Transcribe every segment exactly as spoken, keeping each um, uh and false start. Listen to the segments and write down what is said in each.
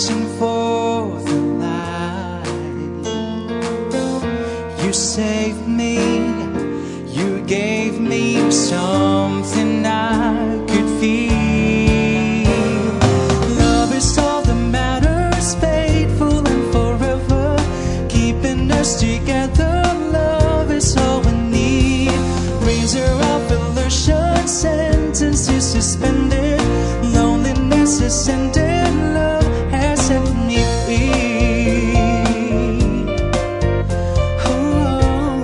searching for the light. You saved me, you gave me something I could feel. Love is all that matters, faithful and forever, keeping us together. Love is all we need. Razor of illusion, sentences suspended, loneliness is ended, love has set me free. Oh,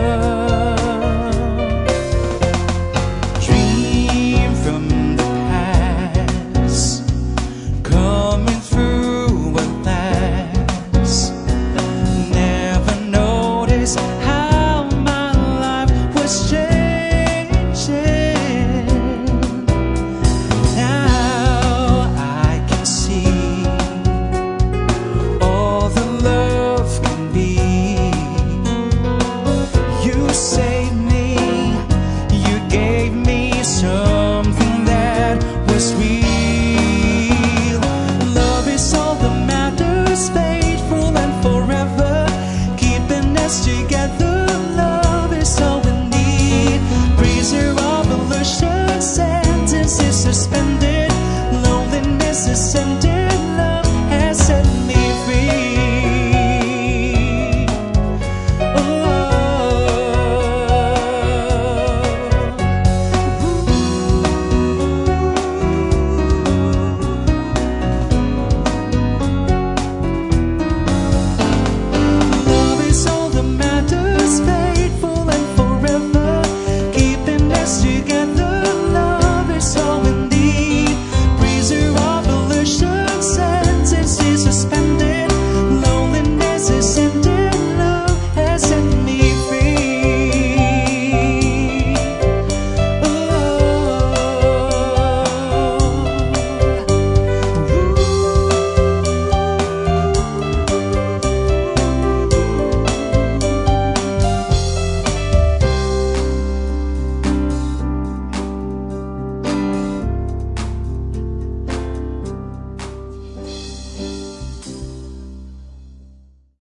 dream from the past, coming through at last. Never noticed how my life was changing. Now I can see all the love can be. You saved me, you gave me something that was sweet.